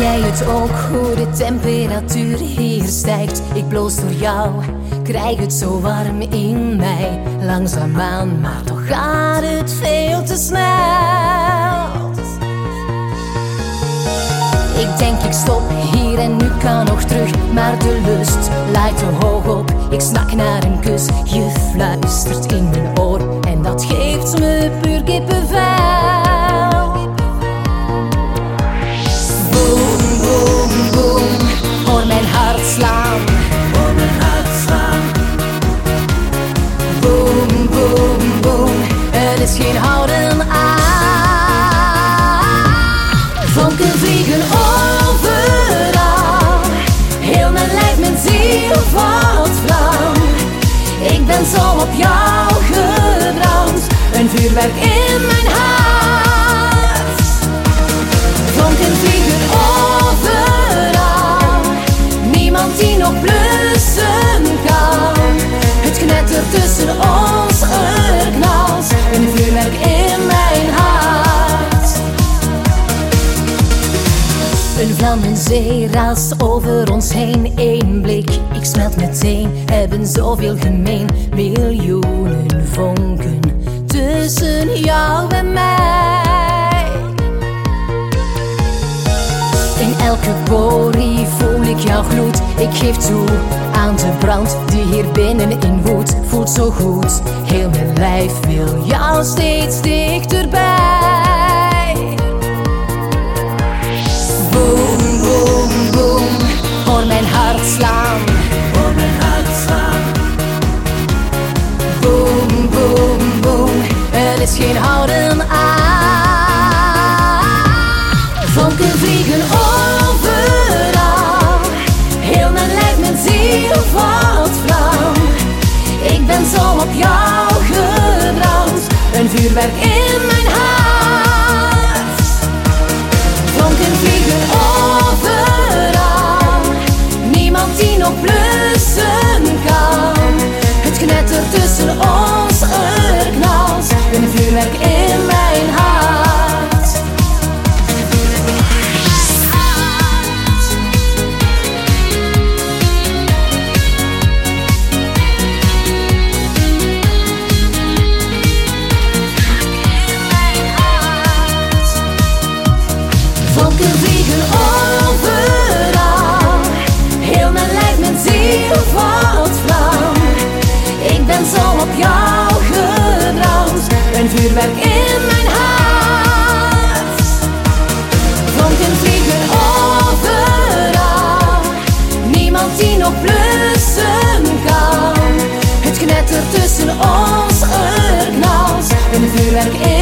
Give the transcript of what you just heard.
jij het ook, hoe de temperatuur hier stijgt? Ik bloos door jou, krijg het zo warm in mij. Langzaamaan, maar toch gaat het veel te snel. Ik denk ik stop hier en nu kan nog terug, maar de lust laait te hoog op. Ik snak naar een kus, je fluistert in mijn oor en dat geeft me puur kippenvel. Boom, boom, boom, hoor mijn hart slaan. Hoor mijn hart slaan. Boom, boom, boom, er is geen houden aan. Vonken vliegen overal, heel mijn lijf, mijn ziel valt vlam. Ik ben zo op jou gebrand, een vuurwerk in mijn hart. Vonken vliegen overal, niemand die nog blussen kan. Het knettert tussen ons, er knalt een vuurwerk in mijn hart. Een vlam en zee raast over ons heen, één blik, ik smelt meteen. Hebben zoveel gemeen, miljoenen vonken tussen jou en mij. In elke porie voel ik jouw gloed, ik geef toe aan de brand die hier binnenin woedt. Voelt zo goed, heel mijn lijf wil jou steeds dichterbij. Boom, boom, boom, hoor mijn hart slaan. Hoor mijn hart slaan. Boom, boom, boom, er is geen houden aan. Vonken vliegen overal, heel mijn lijf, mijn ziel valt vlam. Ik ben zo op jou gebrand, een vuurwerk in mijn hart. Vonken vliegen overal, niemand die nog blussen kan. Het knettert tussen ons, er knalt een vuurwerk in mijn hart. Vonken vliegen overal, heel mijn lijf, mijn ziel valt vlam. Ik ben zo op jou gebrand, een vuurwerk in mijn hart. Vonken vliegen overal, niemand die nog blussen kan. Het knettert tussen ons, er knalt een vuurwerk in